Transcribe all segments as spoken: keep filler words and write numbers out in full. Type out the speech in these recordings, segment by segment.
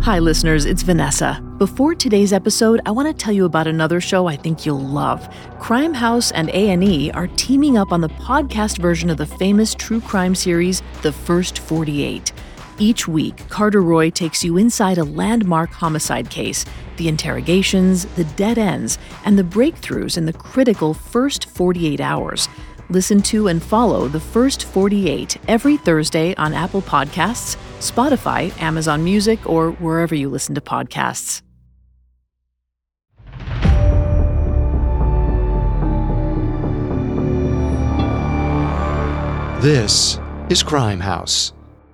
Hi, listeners, it's Vanessa. Before today's episode, I want to tell you about another show I think you'll love. Crime House and A and E are teaming up on the podcast version of the famous true crime series, The First forty-eight. Each week, Carter Roy takes you inside a landmark homicide case, the interrogations, the dead ends, and the breakthroughs in the critical first forty-eight hours. Listen to and follow The First forty-eight every Thursday on Apple Podcasts, Spotify, Amazon Music, or wherever you listen to podcasts. This is Crime House.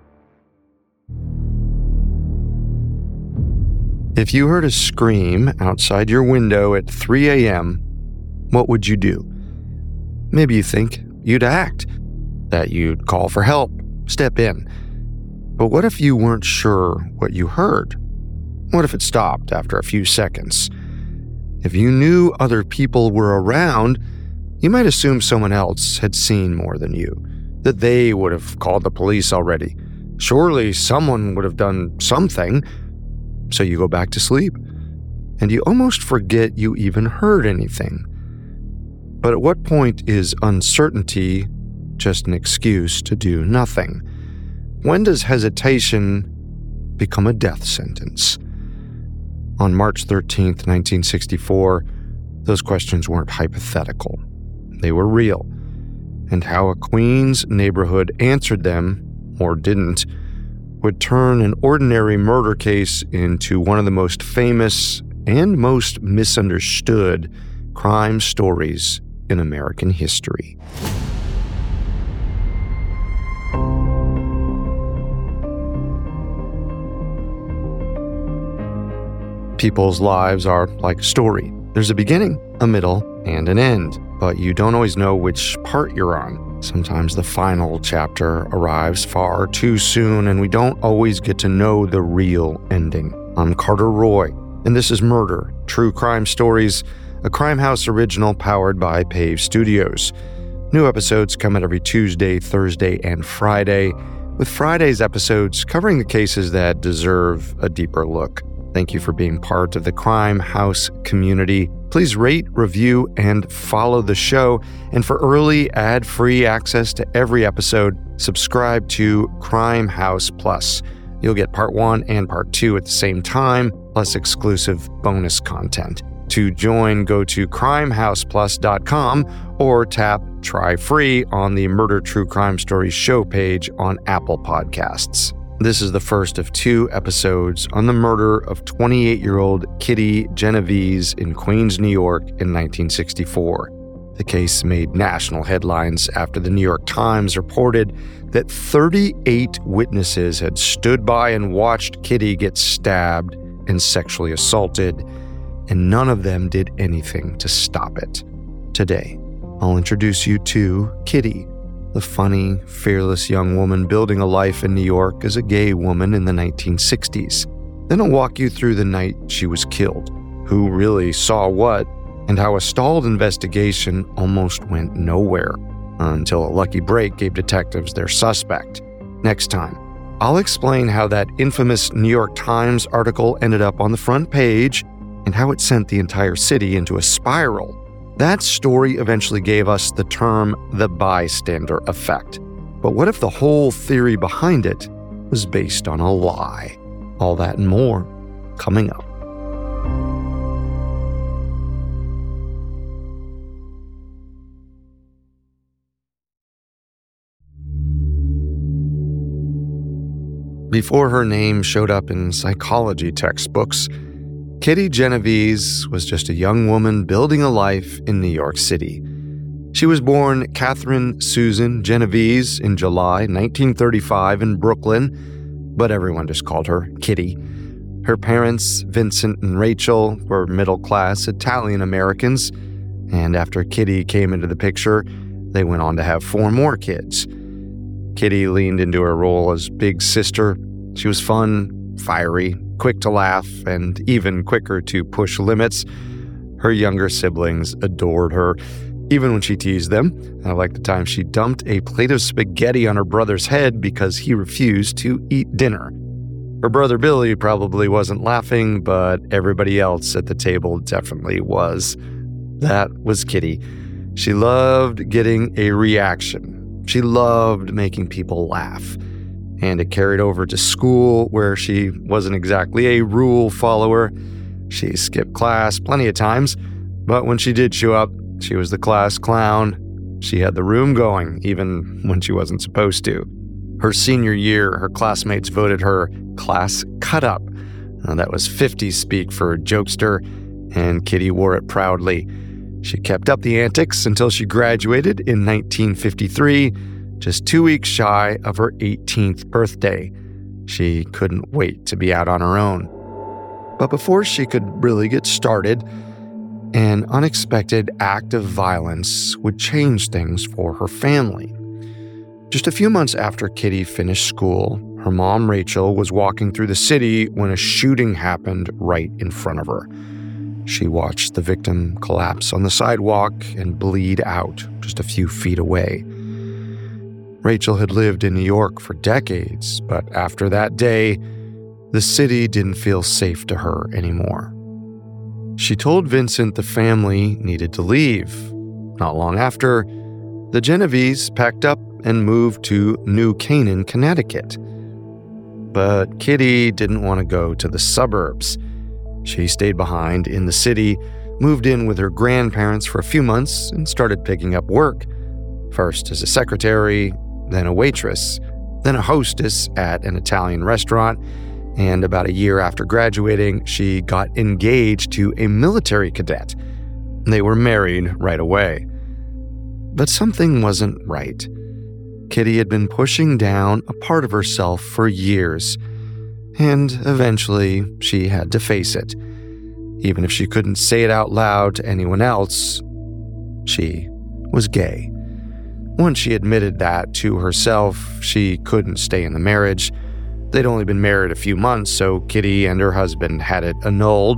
If you heard a scream outside your window at three a.m., what would you do? Maybe you think you'd act, that you'd call for help, step in. But what if you weren't sure what you heard? What if it stopped after a few seconds? If you knew other people were around, you might assume someone else had seen more than you, that they would have called the police already. Surely someone would have done something. So you go back to sleep, and you almost forget you even heard anything. But at what point is uncertainty just an excuse to do nothing? When does hesitation become a death sentence? On March thirteenth, nineteen sixty-four, those questions weren't hypothetical. They were real. And how a Queens neighborhood answered them, or didn't, would turn an ordinary murder case into one of the most famous and most misunderstood crime stories in American history. People's lives are like a story. There's a beginning, a middle, and an end, but you don't always know which part you're on. Sometimes the final chapter arrives far too soon, and we don't always get to know the real ending. I'm Carter Roy, and this is Murder, True Crime Stories, a Crime House original powered by Pave Studios. New episodes come out every Tuesday, Thursday, and Friday, with Friday's episodes covering the cases that deserve a deeper look. Thank you for being part of the Crime House community. Please rate, review, and follow the show. And for early ad-free access to every episode, subscribe to Crime House Plus. You'll get part one and part two at the same time, plus exclusive bonus content. To join, go to crime house plus dot com or tap Try Free on the Murder True Crime Stories show page on Apple Podcasts. This is the first of two episodes on the murder of twenty-eight-year-old Kitty Genovese in Queens, New York in nineteen sixty-four. The case made national headlines after the New York Times reported that thirty-eight witnesses had stood by and watched Kitty get stabbed and sexually assaulted, and none of them did anything to stop it. Today, I'll introduce you to Kitty, the funny, fearless young woman building a life in New York as a gay woman in the nineteen sixties. Then I'll walk you through the night she was killed, who really saw what, and how a stalled investigation almost went nowhere until a lucky break gave detectives their suspect. Next time, I'll explain how that infamous New York Times article ended up on the front page and how it sent the entire city into a spiral. That story eventually gave us the term the bystander effect. But what if the whole theory behind it was based on a lie? All that and more coming up. Before her name showed up in psychology textbooks, Kitty Genovese was just a young woman building a life in New York City. She was born Catherine Susan Genovese in July nineteen thirty-five in Brooklyn, but everyone just called her Kitty. Her parents, Vincent and Rachel, were middle-class Italian-Americans, and after Kitty came into the picture, they went on to have four more kids. Kitty leaned into her role as big sister. She was fun, fiery, quick to laugh, and even quicker to push limits. Her younger siblings adored her, even when she teased them. I like the time she dumped a plate of spaghetti on her brother's head because he refused to eat dinner. Her brother Billy probably wasn't laughing, but everybody else at the table definitely was. That was Kitty. She loved getting a reaction. She loved making people laugh. And it carried over to school, where she wasn't exactly a rule follower. She skipped class plenty of times, but when she did show up, she was the class clown. She had the room going, even when she wasn't supposed to. Her senior year, her classmates voted her class cut up. Now, that was fifties speak for jokester, and Kitty wore it proudly. She kept up the antics until she graduated in nineteen fifty-three, just two weeks shy of her eighteenth birthday. She couldn't wait to be out on her own. But before she could really get started, an unexpected act of violence would change things for her family. Just a few months after Kitty finished school, her mom, Rachel, was walking through the city when a shooting happened right in front of her. She watched the victim collapse on the sidewalk and bleed out just a few feet away. Rachel had lived in New York for decades, but after that day, the city didn't feel safe to her anymore. She told Vincent the family needed to leave. Not long after, the Genovese packed up and moved to New Canaan, Connecticut. But Kitty didn't want to go to the suburbs. She stayed behind in the city, moved in with her grandparents for a few months, and started picking up work. First as a secretary, then a waitress, then a hostess at an Italian restaurant, and about a year after graduating, she got engaged to a military cadet. They were married right away. But something wasn't right. Kitty had been pushing down a part of herself for years, and eventually she had to face it. Even if she couldn't say it out loud to anyone else, she was gay. Once she admitted that to herself, she couldn't stay in the marriage. They'd only been married a few months, so Kitty and her husband had it annulled.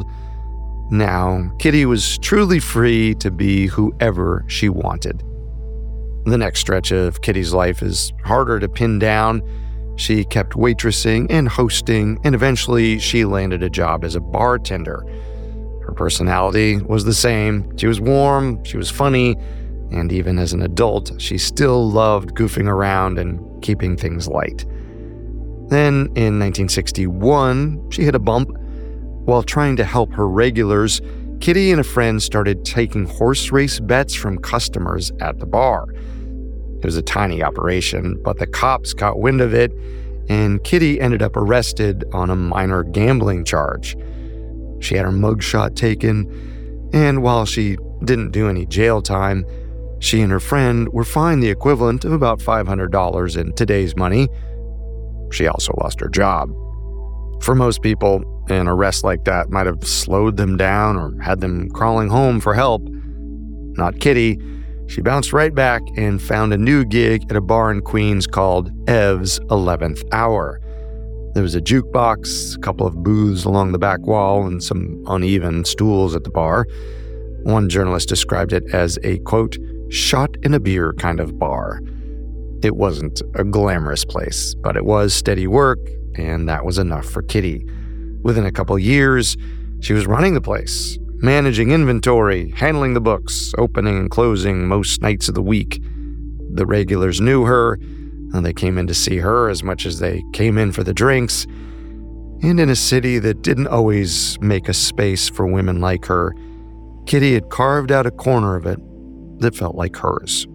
Now, Kitty was truly free to be whoever she wanted. The next stretch of Kitty's life is harder to pin down. She kept waitressing and hosting, and eventually she landed a job as a bartender. Her personality was the same. She was warm, she was funny, and even as an adult, she still loved goofing around and keeping things light. Then, in nineteen sixty-one, she hit a bump. While trying to help her regulars, Kitty and a friend started taking horse race bets from customers at the bar. It was a tiny operation, but the cops caught wind of it, and Kitty ended up arrested on a minor gambling charge. She had her mugshot taken, and while she didn't do any jail time, she and her friend were fined the equivalent of about five hundred dollars in today's money. She also lost her job. For most people, an arrest like that might have slowed them down or had them crawling home for help. Not Kitty. She bounced right back and found a new gig at a bar in Queens called Ev's eleventh Hour. There was a jukebox, a couple of booths along the back wall, and some uneven stools at the bar. One journalist described it as a, quote, shot in a beer kind of bar. It wasn't a glamorous place, but it was steady work, and that was enough for Kitty. Within a couple years, she was running the place, managing inventory, handling the books, opening and closing most nights of the week. The regulars knew her, and they came in to see her as much as they came in for the drinks. And in a city that didn't always make a space for women like her, Kitty had carved out a corner of it that felt like hers.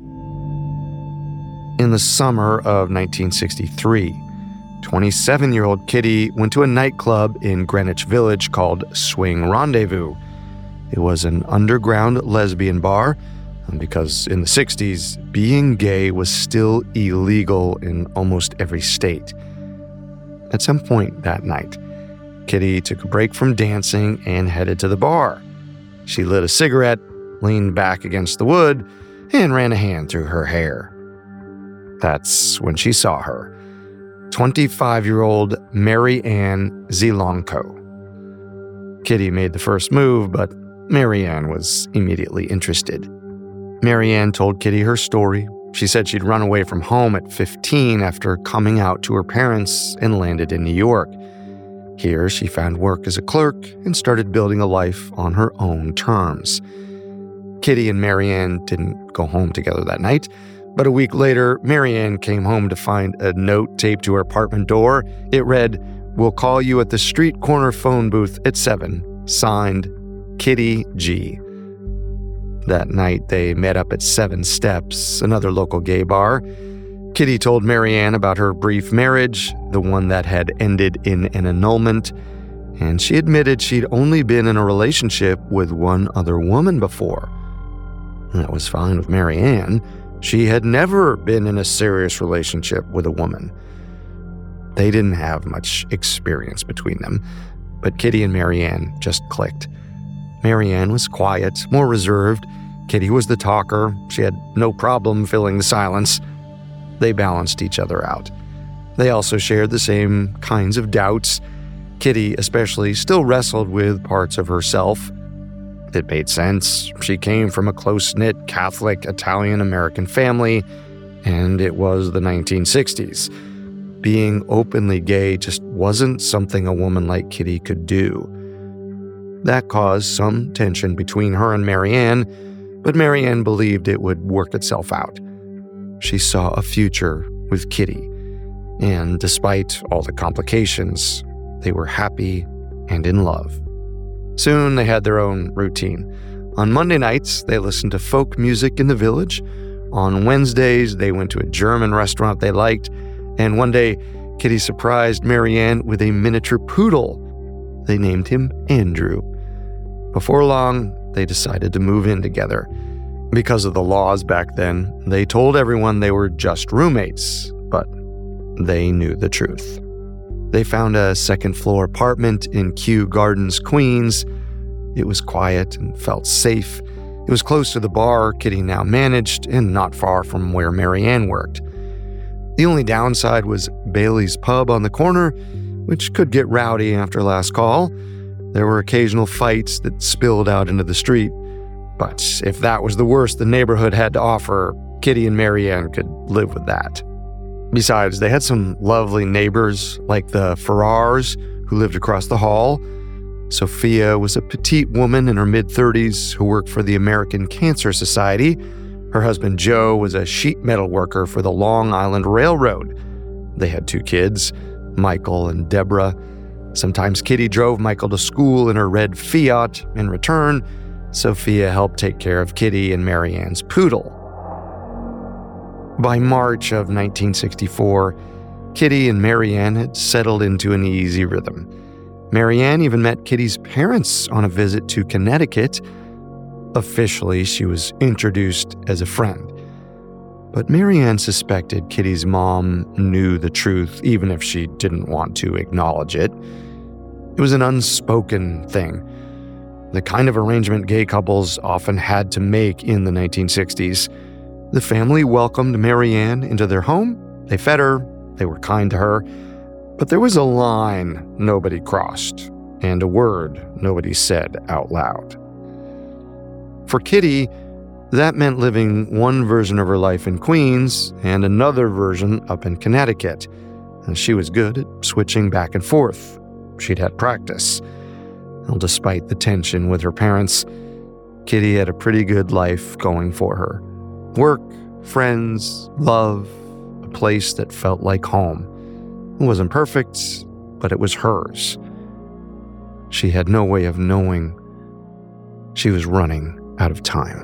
In the summer of nineteen sixty-three, twenty-seven-year-old Kitty went to a nightclub in Greenwich Village called Swing Rendezvous. It was an underground lesbian bar, because in the sixties, being gay was still illegal in almost every state. At some point that night, Kitty took a break from dancing and headed to the bar. She lit a cigarette, leaned back against the wood, and ran a hand through her hair. That's when she saw her. twenty-five-year-old Mary Ann Zielonko. Kitty made the first move, but Mary Ann was immediately interested. Mary Ann told Kitty her story. She said she'd run away from home at fifteen after coming out to her parents and landed in New York. Here, she found work as a clerk and started building a life on her own terms. Kitty and Marianne didn't go home together that night, but a week later, Marianne came home to find a note taped to her apartment door. It read, "We'll call you at the street corner phone booth at seven. Signed, Kitty G." That night, they met up at Seven Steps, another local gay bar. Kitty told Marianne about her brief marriage, the one that had ended in an annulment, and she admitted she'd only been in a relationship with one other woman before. That was fine with Marianne. She had never been in a serious relationship with a woman. They didn't have much experience between them, but Kitty and Marianne just clicked. Marianne was quiet, more reserved. Kitty was the talker. She had no problem filling the silence. They balanced each other out. They also shared the same kinds of doubts. Kitty, especially, still wrestled with parts of herself. It made sense. She came from a close-knit Catholic Italian-American family, and it was the nineteen sixties. Being openly gay just wasn't something a woman like Kitty could do. That caused some tension between her and Marianne, but Marianne believed it would work itself out. She saw a future with Kitty, and despite all the complications, they were happy and in love. Soon they had their own routine. On Monday nights, they listened to folk music in the village. On Wednesdays, they went to a German restaurant they liked, and one day, Kitty surprised Marianne with a miniature poodle. They named him Andrew. Before long, they decided to move in together. Because of the laws back then, they told everyone they were just roommates, but they knew the truth. They found a second-floor apartment in Kew Gardens, Queens. It was quiet and felt safe. It was close to the bar Kitty now managed and not far from where Marianne worked. The only downside was Bailey's Pub on the corner, which could get rowdy after last call. There were occasional fights that spilled out into the street. But if that was the worst the neighborhood had to offer, Kitty and Marianne could live with that. Besides, they had some lovely neighbors, like the Farrars, who lived across the hall. Sophia was a petite woman in her mid-thirties who worked for the American Cancer Society. Her husband Joe was a sheet metal worker for the Long Island Railroad. They had two kids, Michael and Deborah. Sometimes Kitty drove Michael to school in her red Fiat. In return, Sophia helped take care of Kitty and Marianne's poodle. By March of nineteen sixty-four, Kitty and Marianne had settled into an easy rhythm. Marianne even met Kitty's parents on a visit to Connecticut. Officially, she was introduced as a friend. But Marianne suspected Kitty's mom knew the truth, even if she didn't want to acknowledge it. It was an unspoken thing, the kind of arrangement gay couples often had to make in the nineteen sixties. The family welcomed Marianne into their home. They fed her. They were kind to her. But there was a line nobody crossed, and a word nobody said out loud. For Kitty, that meant living one version of her life in Queens and another version up in Connecticut. And she was good at switching back and forth. She'd had practice. Well, despite the tension with her parents, Kitty had a pretty good life going for her. Work, friends, love, a place that felt like home. It wasn't perfect, but it was hers. She had no way of knowing she was running out of time.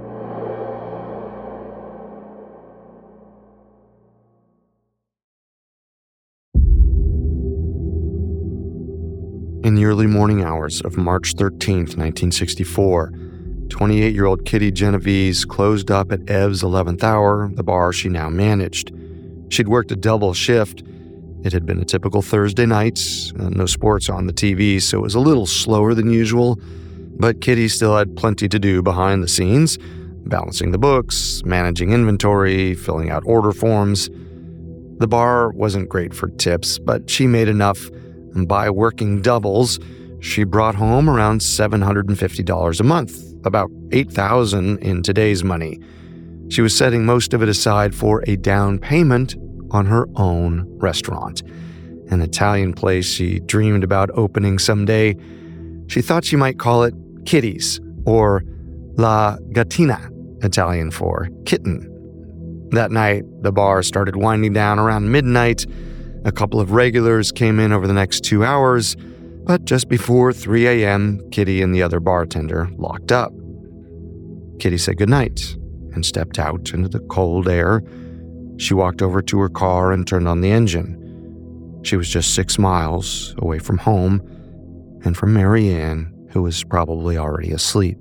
In the early morning hours of March thirteenth, nineteen sixty-four, twenty-eight-year-old Kitty Genovese closed up at Ev's eleventh Hour, the bar she now managed. She'd worked a double shift. It had been a typical Thursday night, uh, no sports on the T V, so it was a little slower than usual. But Kitty still had plenty to do behind the scenes, balancing the books, managing inventory, filling out order forms. The bar wasn't great for tips, but she made enough, and by working doubles, she brought home around seven hundred fifty dollars a month, about eight thousand dollars in today's money. She was setting most of it aside for a down payment on her own restaurant. an Italian place she dreamed about opening someday. She thought she might call it Kitty's, or La Gattina, Italian for kitten. That night, the bar started winding down around midnight. A couple of regulars came in over the next two hours, but just before three a.m., Kitty and the other bartender locked up. Kitty said goodnight and stepped out into the cold air. She walked over to her car and turned on the engine. She was just six miles away from home and from Mary Ann, who was probably already asleep.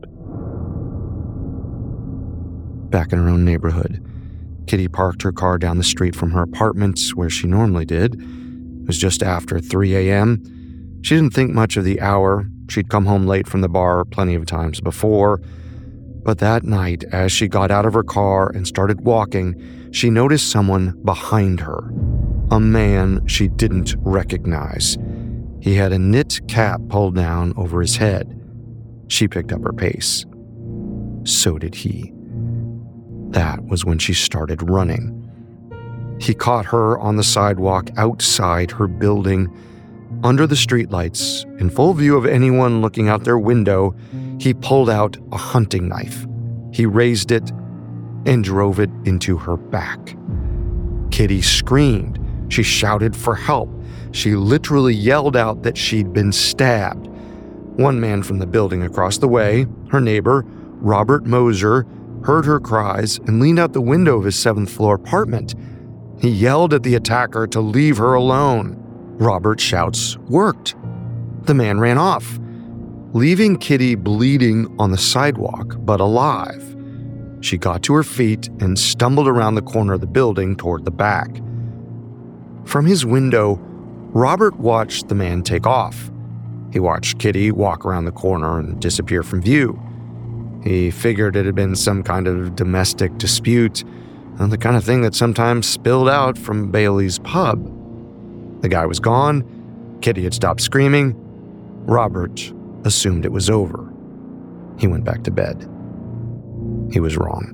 Back in her own neighborhood, Kitty parked her car down the street from her apartment where she normally did. It was just after three a.m. She didn't think much of the hour. She'd come home late from the bar plenty of times before. But that night, as she got out of her car and started walking, she noticed someone behind her. A man she didn't recognize. He had a knit cap pulled down over his head. She picked up her pace. So did he. That was when she started running. He caught her on the sidewalk outside her building. Under the streetlights, in full view of anyone looking out their window, he pulled out a hunting knife. He raised it and drove it into her back. Kitty screamed. She shouted for help. She literally yelled out that she'd been stabbed. One man from the building across the way, her neighbor, Robert Moser, heard her cries and leaned out the window of his seventh floor apartment. He yelled at the attacker to leave her alone. Robert's shouts worked. The man ran off, leaving Kitty bleeding on the sidewalk, but alive. She got to her feet and stumbled around the corner of the building toward the back. From his window, Robert watched the man take off. He watched Kitty walk around the corner and disappear from view. He figured it had been some kind of domestic dispute, and the kind of thing that sometimes spilled out from Bailey's pub. The guy was gone. Kitty had stopped screaming. Robert assumed it was over. He went back to bed. He was wrong.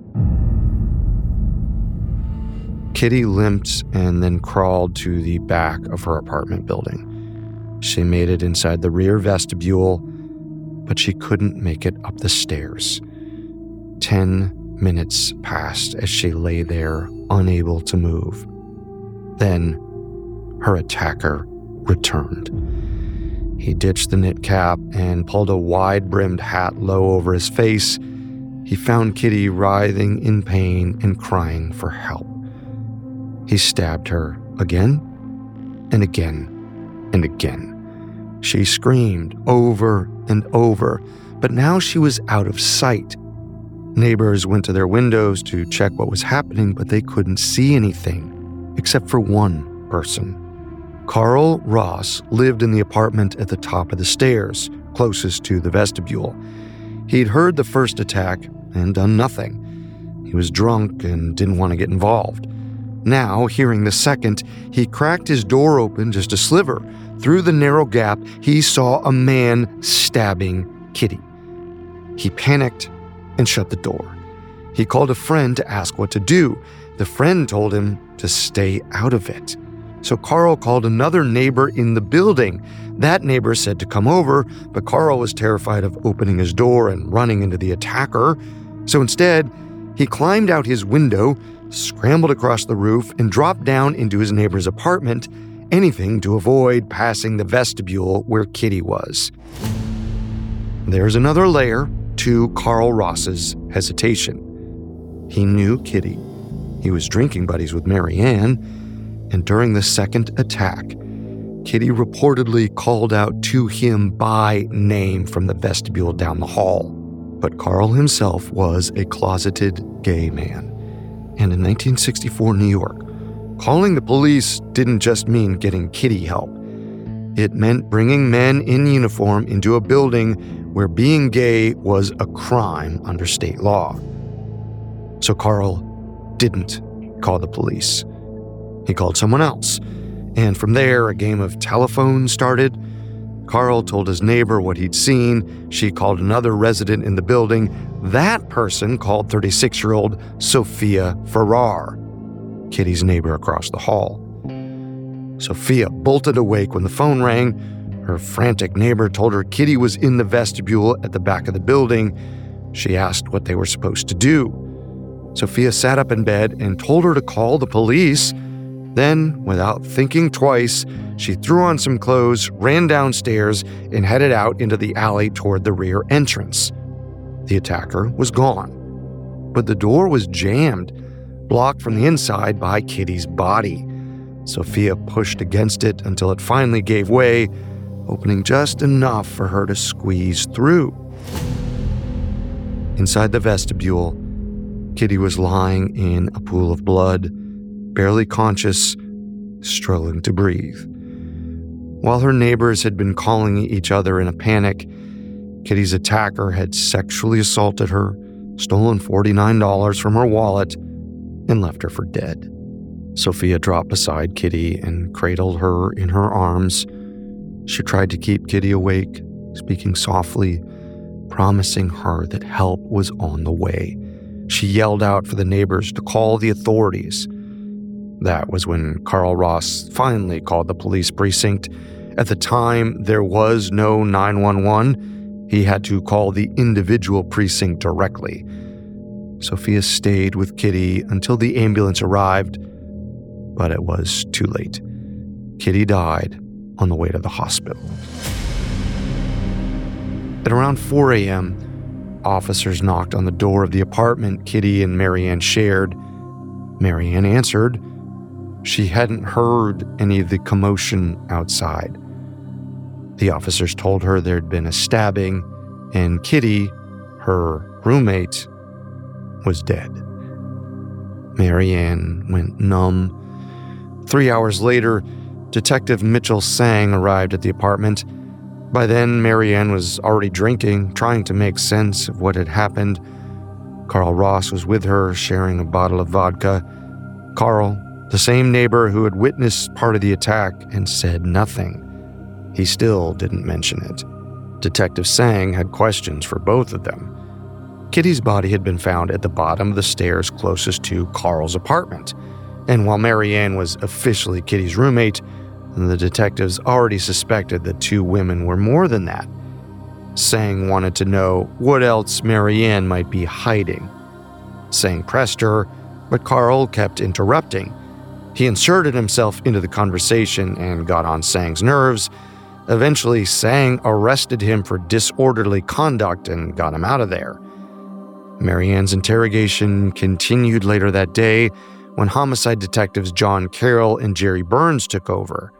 Kitty limped and then crawled to the back of her apartment building. She made it inside the rear vestibule, but she couldn't make it up the stairs. Ten minutes passed as she lay there, unable to move. Then, her attacker returned. He ditched the knit cap and pulled a wide-brimmed hat low over his face. He found Kitty writhing in pain and crying for help. He stabbed her again and again and again. She screamed over and over, but now she was out of sight. Neighbors went to their windows to check what was happening, but they couldn't see anything, except for one person. Carl Ross lived in the apartment at the top of the stairs, closest to the vestibule. He'd heard the first attack and done nothing. He was drunk and didn't want to get involved. Now, hearing the second, he cracked his door open just a sliver. Through the narrow gap, he saw a man stabbing Kitty. He panicked and shut the door. He called a friend to ask what to do. The friend told him to stay out of it. So Carl called another neighbor in the building. That neighbor said to come over, but Carl was terrified of opening his door and running into the attacker. So instead, he climbed out his window, scrambled across the roof, and dropped down into his neighbor's apartment, anything to avoid passing the vestibule where Kitty was. There's another layer to Carl Ross's hesitation. He knew Kitty. He was drinking buddies with Mary Ann, and during the second attack, Kitty reportedly called out to him by name from the vestibule down the hall. But Carl himself was a closeted gay man. And in nineteen sixty-four New York, calling the police didn't just mean getting Kitty help. It meant bringing men in uniform into a building where being gay was a crime under state law. So Carl didn't call the police. He called someone else, and from there, a game of telephone started. Carl told his neighbor what he'd seen. She called another resident in the building. That person called thirty-six-year-old Sophia Farrar, Kitty's neighbor across the hall. Sophia bolted awake when the phone rang. Her frantic neighbor told her Kitty was in the vestibule at the back of the building. She asked what they were supposed to do. Sophia sat up in bed and told her to call the police. Then, without thinking twice, she threw on some clothes, ran downstairs, and headed out into the alley toward the rear entrance. The attacker was gone, but the door was jammed, blocked from the inside by Kitty's body. Sophia pushed against it until it finally gave way, opening just enough for her to squeeze through. Inside the vestibule, Kitty was lying in a pool of blood, barely conscious, struggling to breathe. While her neighbors had been calling each other in a panic, Kitty's attacker had sexually assaulted her, stolen forty-nine dollars from her wallet, and left her for dead. Sophia dropped beside Kitty and cradled her in her arms. She tried to keep Kitty awake, speaking softly, promising her that help was on the way. She yelled out for the neighbors to call the authorities. That was when Carl Ross finally called the police precinct. At the time, there was no nine one one. He had to call the individual precinct directly. Sophia stayed with Kitty until the ambulance arrived, but it was too late. Kitty died on the way to the hospital. At around four a.m., officers knocked on the door of the apartment Kitty and Marianne shared. Marianne answered. She hadn't heard any of the commotion outside. The officers told her there'd been a stabbing, and Kitty, her roommate, was dead. Marianne went numb. Three hours later, Detective Mitchell Sang arrived at the apartment. By then, Marianne was already drinking, trying to make sense of what had happened. Carl Ross was with her, sharing a bottle of vodka. Carl, the same neighbor who had witnessed part of the attack and said nothing. He still didn't mention it. Detective Sang had questions for both of them. Kitty's body had been found at the bottom of the stairs closest to Carl's apartment, and while Marianne was officially Kitty's roommate, the detectives already suspected the two women were more than that. Sang wanted to know what else Marianne might be hiding. Sang pressed her, but Carl kept interrupting. He inserted himself into the conversation and got on Sang's nerves. Eventually, Sang arrested him for disorderly conduct and got him out of there. Marianne's interrogation continued later that day when homicide detectives John Carroll and Jerry Burns took over.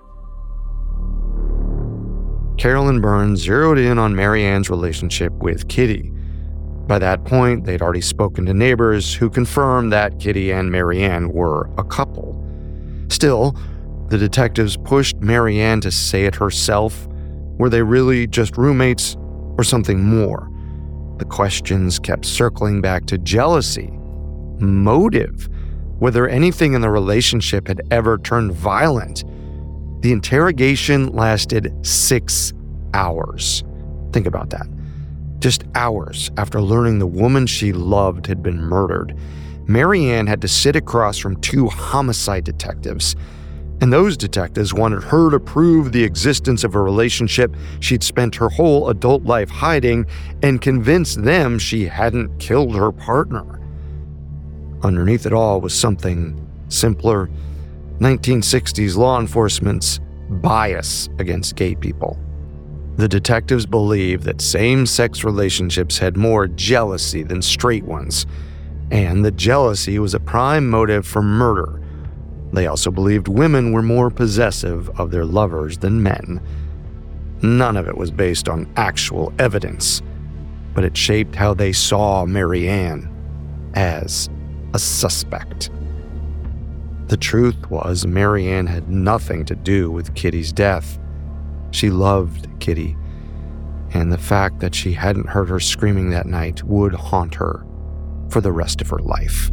Carroll and Burns zeroed in on Marianne's relationship with Kitty. By that point, they'd already spoken to neighbors who confirmed that Kitty and Marianne were a couple. Still, the detectives pushed Marianne to say it herself. Were they really just roommates or something more? The questions kept circling back to jealousy, motive, whether anything in the relationship had ever turned violent. The interrogation lasted six hours. Think about that. Just hours after learning the woman she loved had been murdered, Marianne had to sit across from two homicide detectives. And those detectives wanted her to prove the existence of a relationship she'd spent her whole adult life hiding and convince them she hadn't killed her partner. Underneath it all was something simpler: nineteen sixties law enforcement's bias against gay people. The detectives believed that same-sex relationships had more jealousy than straight ones, and that jealousy was a prime motive for murder. They also believed women were more possessive of their lovers than men. None of it was based on actual evidence, but it shaped how they saw Marianne as a suspect. The truth was, Marianne had nothing to do with Kitty's death. She loved Kitty, and the fact that she hadn't heard her screaming that night would haunt her for the rest of her life.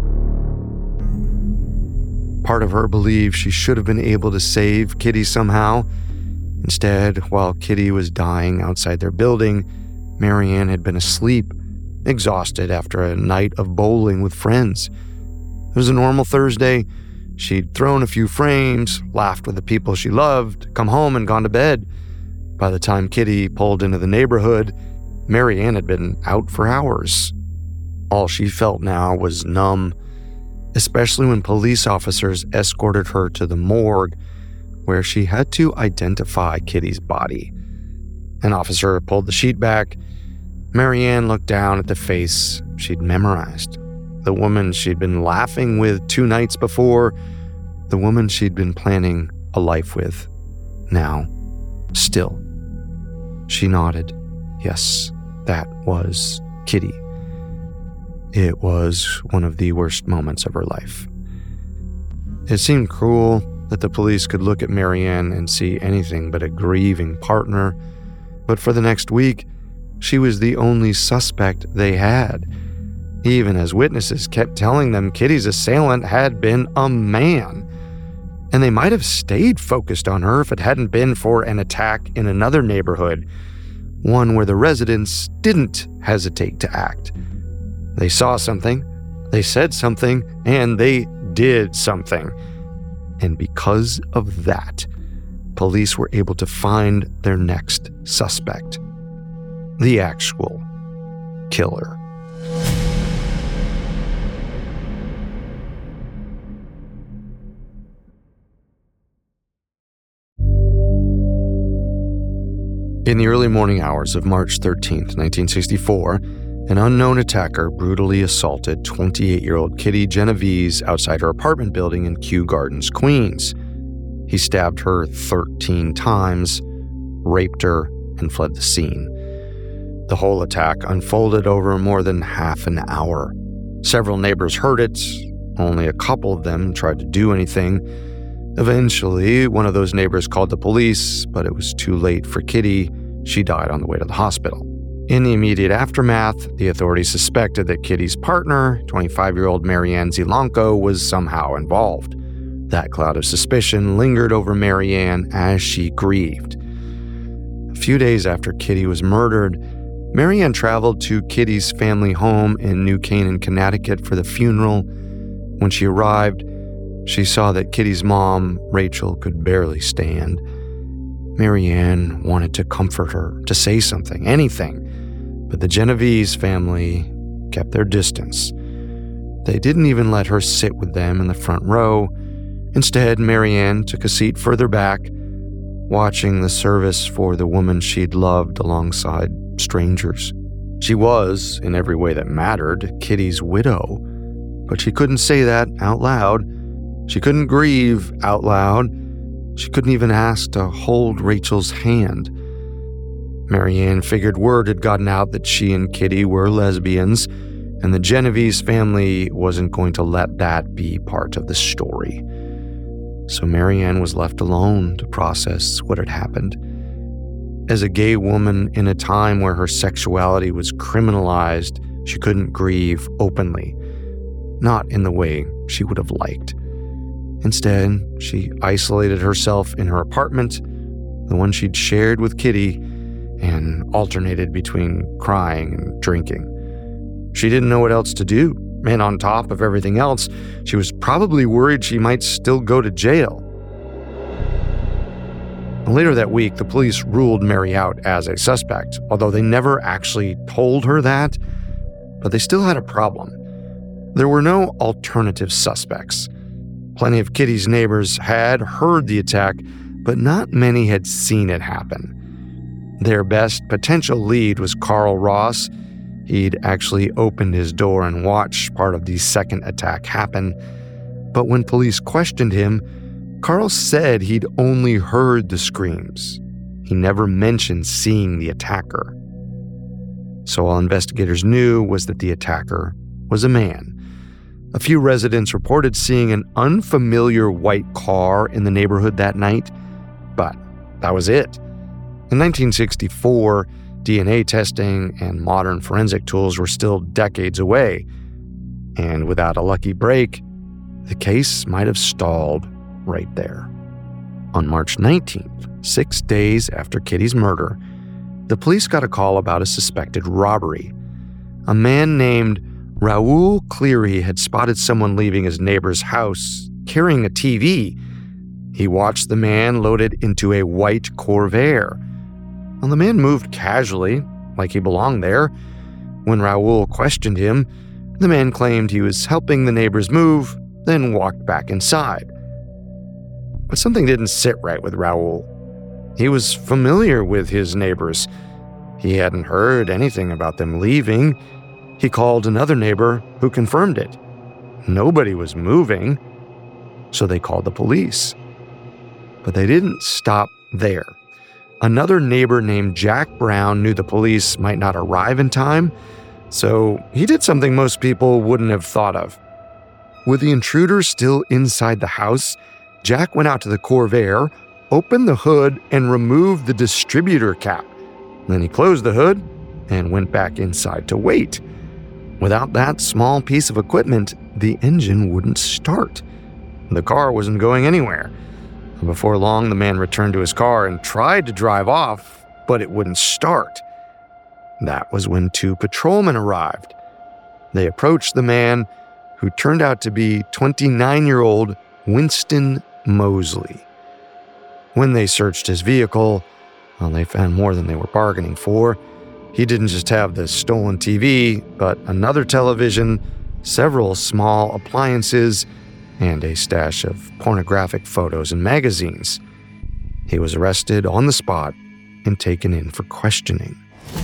Part of her believed she should have been able to save Kitty somehow. Instead, while Kitty was dying outside their building, Marianne had been asleep, exhausted after a night of bowling with friends. It was a normal Thursday. She'd thrown a few frames, laughed with the people she loved, come home and gone to bed. By the time Kitty pulled into the neighborhood, Mary Ann had been out for hours. All she felt now was numb, especially when police officers escorted her to the morgue, where she had to identify Kitty's body. An officer pulled the sheet back. Mary Ann looked down at the face she'd memorized. The woman she'd been laughing with two nights before, the woman she'd been planning a life with. Now, still. She nodded. Yes, that was Kitty. It was one of the worst moments of her life. It seemed cruel that the police could look at Mary Ann and see anything but a grieving partner, but for the next week, she was the only suspect they had, even as witnesses kept telling them Kitty's assailant had been a man. And they might have stayed focused on her if it hadn't been for an attack in another neighborhood, one where the residents didn't hesitate to act. They saw something, they said something, and they did something. And because of that, police were able to find their next suspect, the actual killer. In the early morning hours of March thirteenth, nineteen sixty-four, an unknown attacker brutally assaulted twenty-eight-year-old Kitty Genovese outside her apartment building in Kew Gardens, Queens. He stabbed her thirteen times, raped her, and fled the scene. The whole attack unfolded over more than half an hour. Several neighbors heard it. Only a couple of them tried to do anything. Eventually, one of those neighbors called the police, but it was too late for Kitty. She died on the way to the hospital. In the immediate aftermath, the authorities suspected that Kitty's partner, twenty-five-year-old Mary Ann Zielonko, was somehow involved. That cloud of suspicion lingered over Mary Ann as she grieved. A few days after Kitty was murdered, Mary Ann traveled to Kitty's family home in New Canaan, Connecticut for the funeral. When she arrived, she saw that Kitty's mom, Rachel, could barely stand. Mary Ann wanted to comfort her, to say something, anything, but the Genovese family kept their distance. They didn't even let her sit with them in the front row. Instead, Mary Ann took a seat further back, watching the service for the woman she'd loved alongside strangers. She was, in every way that mattered, Kitty's widow, but she couldn't say that out loud. She couldn't grieve out loud. She couldn't even ask to hold Rachel's hand. Mary Ann figured word had gotten out that she and Kitty were lesbians, and the Genovese family wasn't going to let that be part of the story. So Mary Ann was left alone to process what had happened. As a gay woman in a time where her sexuality was criminalized, she couldn't grieve openly, not in the way she would have liked. Instead, she isolated herself in her apartment, the one she'd shared with Kitty, and alternated between crying and drinking. She didn't know what else to do, and on top of everything else, she was probably worried she might still go to jail. Later that week, the police ruled Mary out as a suspect, although they never actually told her that, but they still had a problem. There were no alternative suspects. Plenty of Kitty's neighbors had heard the attack, but not many had seen it happen. Their best potential lead was Carl Ross. He'd actually opened his door and watched part of the second attack happen. But when police questioned him, Carl said he'd only heard the screams. He never mentioned seeing the attacker. So all investigators knew was that the attacker was a man. A few residents reported seeing an unfamiliar white car in the neighborhood that night, but that was it. In nineteen sixty-four, D N A testing and modern forensic tools were still decades away, and without a lucky break, the case might have stalled right there. On March nineteenth, six days after Kitty's murder, the police got a call about a suspected robbery. A man named Raul Cleary had spotted someone leaving his neighbor's house carrying a T V. He watched the man loaded into a white Corvair. Well, the man moved casually, like he belonged there. When Raul questioned him, the man claimed he was helping the neighbors move, then walked back inside. But something didn't sit right with Raul. He was familiar with his neighbors. He hadn't heard anything about them leaving. He called another neighbor who confirmed it. Nobody was moving, so they called the police. But they didn't stop there. Another neighbor named Jack Brown knew the police might not arrive in time, so he did something most people wouldn't have thought of. With the intruder still inside the house, Jack went out to the Corvair, opened the hood, and removed the distributor cap. Then he closed the hood and went back inside to wait. Without that small piece of equipment, the engine wouldn't start. The car wasn't going anywhere. Before long, the man returned to his car and tried to drive off, but it wouldn't start. That was when two patrolmen arrived. They approached the man, who turned out to be twenty-nine-year-old Winston Moseley. When they searched his vehicle, well, they found more than they were bargaining for. He didn't just have the stolen T V, but another television, several small appliances, and a stash of pornographic photos and magazines. He was arrested on the spot and taken in for questioning.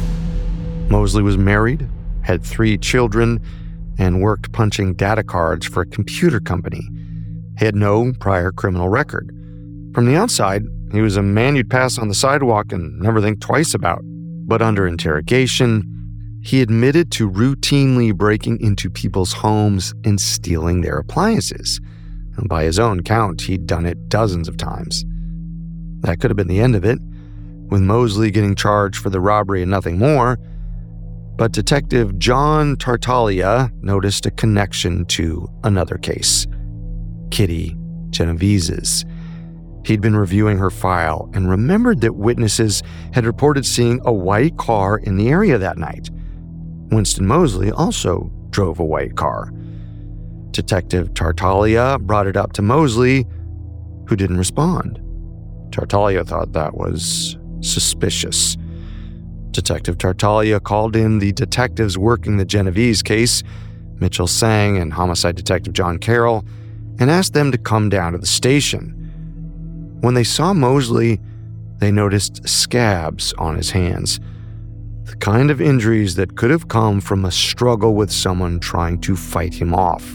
Moseley was married, had three children, and worked punching data cards for a computer company. He had no prior criminal record. From the outside, he was a man you'd pass on the sidewalk and never think twice about. But under interrogation, he admitted to routinely breaking into people's homes and stealing their appliances. And by his own count, he'd done it dozens of times. That could have been the end of it, with Moseley getting charged for the robbery and nothing more. But Detective John Tartaglia noticed a connection to another case, Kitty Genovese's. He'd been reviewing her file and remembered that witnesses had reported seeing a white car in the area that night. Winston Moseley also drove a white car. Detective Tartaglia brought it up to Moseley, who didn't respond. Tartaglia thought that was suspicious. Detective Tartaglia called in the detectives working the Genovese case, Mitchell Sang and Homicide Detective John Carroll, and asked them to come down to the station. When they saw Moseley, they noticed scabs on his hands, the kind of injuries that could have come from a struggle with someone trying to fight him off.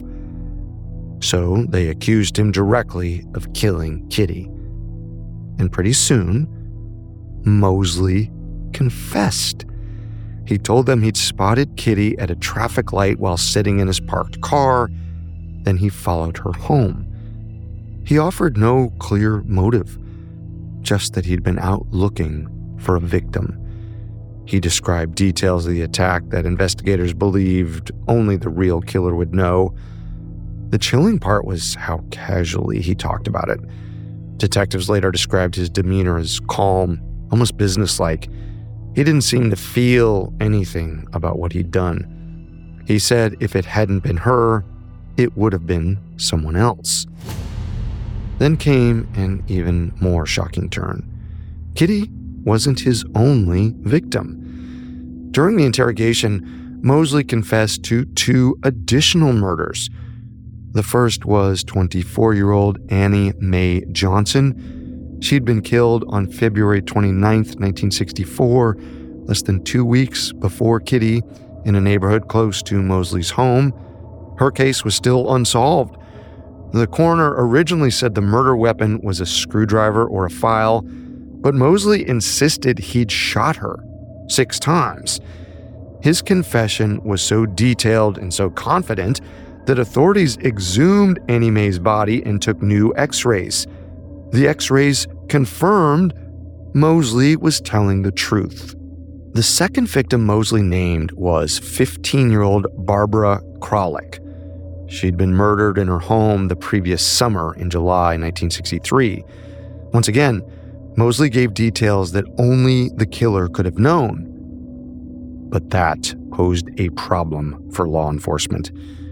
So they accused him directly of killing Kitty. And pretty soon, Moseley confessed. He told them he'd spotted Kitty at a traffic light while sitting in his parked car, then he followed her home. He offered no clear motive, just that he'd been out looking for a victim. He described details of the attack that investigators believed only the real killer would know. The chilling part was how casually he talked about it. Detectives later described his demeanor as calm, almost businesslike. He didn't seem to feel anything about what he'd done. He said if it hadn't been her, it would have been someone else. Then came an even more shocking turn. Kitty wasn't his only victim. During the interrogation, Moseley confessed to two additional murders. The first was twenty-four-year-old Annie Mae Johnson. She'd been killed on February twenty-ninth, nineteen sixty-four, less than two weeks before Kitty, in a neighborhood close to Moseley's home. Her case was still unsolved. The coroner originally said the murder weapon was a screwdriver or a file, but Moseley insisted he'd shot her six times. His confession was so detailed and so confident that authorities exhumed Annie Mae's body and took new x-rays. The x-rays confirmed Moseley was telling the truth. The second victim Moseley named was fifteen-year-old Barbara Kralik. She'd been murdered in her home the previous summer in July nineteen sixty-three. Once again, Moseley gave details that only the killer could have known. But that posed a problem for law enforcement.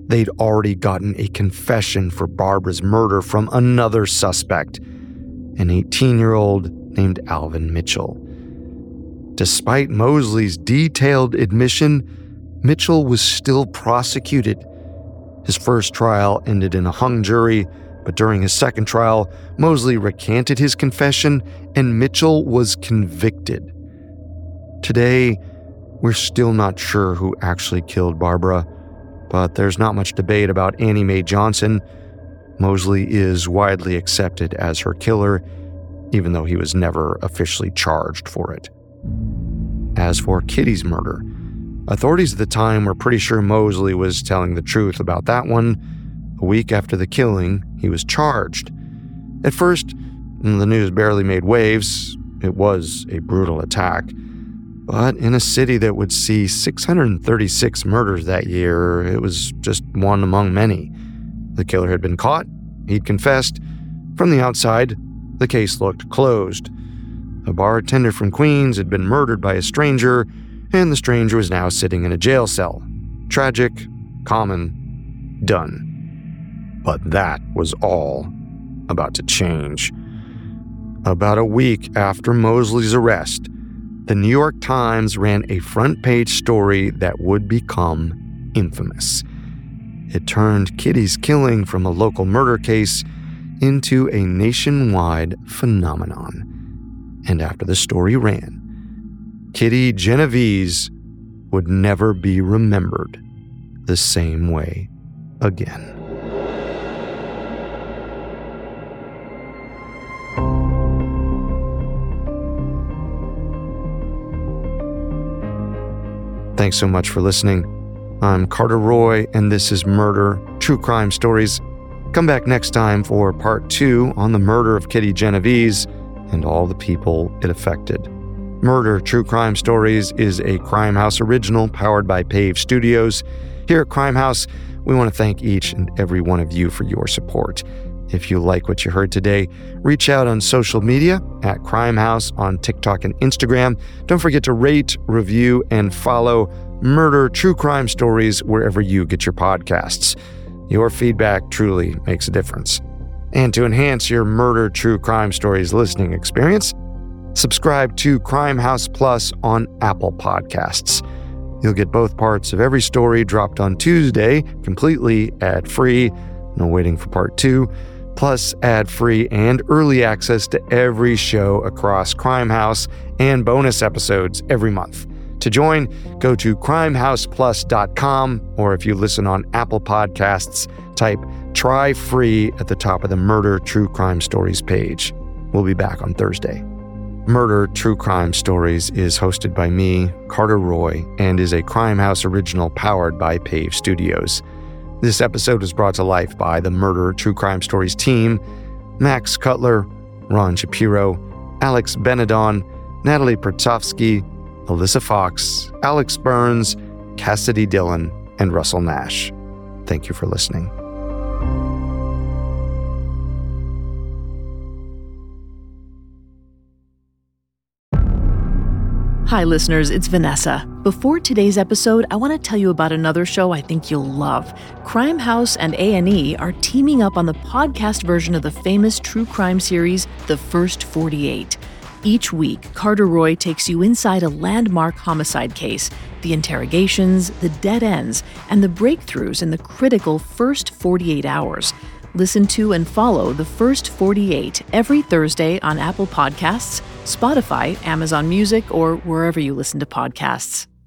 They'd already gotten a confession for Barbara's murder from another suspect, an eighteen-year-old named Alvin Mitchell. Despite Mosley's detailed admission, Mitchell was still prosecuted. His first trial ended in a hung jury, but during his second trial, Mosley recanted his confession and Mitchell was convicted. Today, we're still not sure who actually killed Barbara, but there's not much debate about Annie Mae Johnson. Mosley is widely accepted as her killer, even though he was never officially charged for it. As for Kitty's murder, authorities at the time were pretty sure Mosley was telling the truth about that one. A week after the killing, he was charged. At first, the news barely made waves. It was a brutal attack. But in a city that would see six hundred thirty-six murders that year, it was just one among many. The killer had been caught. He'd confessed. From the outside, the case looked closed. A bartender from Queens had been murdered by a stranger, and the stranger was now sitting in a jail cell. Tragic, common, done. But that was all about to change. About a week after Mosley's arrest, the New York Times ran a front-page story that would become infamous. It turned Kitty's killing from a local murder case into a nationwide phenomenon. And after the story ran, Kitty Genovese would never be remembered the same way again. Thanks so much for listening. I'm Carter Roy, and this is Murder, True Crime Stories. Come back next time for part two on the murder of Kitty Genovese and all the people it affected. Murder, True Crime Stories is a Crime House original powered by Pave Studios. Here at Crime House, we want to thank each and every one of you for your support. If you like what you heard today, reach out on social media at Crime House on TikTok and Instagram. Don't forget to rate, review, and follow Murder, True Crime Stories wherever you get your podcasts. Your feedback truly makes a difference. And to enhance your Murder, True Crime Stories listening experience, subscribe to Crime House Plus on Apple Podcasts. You'll get both parts of every story dropped on Tuesday, completely ad-free, no waiting for part two, plus ad-free and early access to every show across Crime House and bonus episodes every month. To join, go to crime house plus dot com, or if you listen on Apple Podcasts, type Try Free at the top of the Murder True Crime Stories page. We'll be back on Thursday. Murder True Crime Stories is hosted by me, Carter Roy, and is a Crime House original powered by Pave Studios. This episode was brought to life by the Murder True Crime Stories team: Max Cutler, Ron Shapiro, Alex Benedon, Natalie Pertovsky, Alyssa Fox, Alex Burns, Cassidy Dillon, and Russell Nash. Thank you for listening. Hi, listeners, it's Vanessa. Before today's episode, I want to tell you about another show I think you'll love. Crime House and A and E are teaming up on the podcast version of the famous true crime series, The First forty-eight. Each week, Carter Roy takes you inside a landmark homicide case, the interrogations, the dead ends, and the breakthroughs in the critical first forty-eight hours. Listen to and follow The First forty-eight every Thursday on Apple Podcasts, Spotify, Amazon Music, or wherever you listen to podcasts.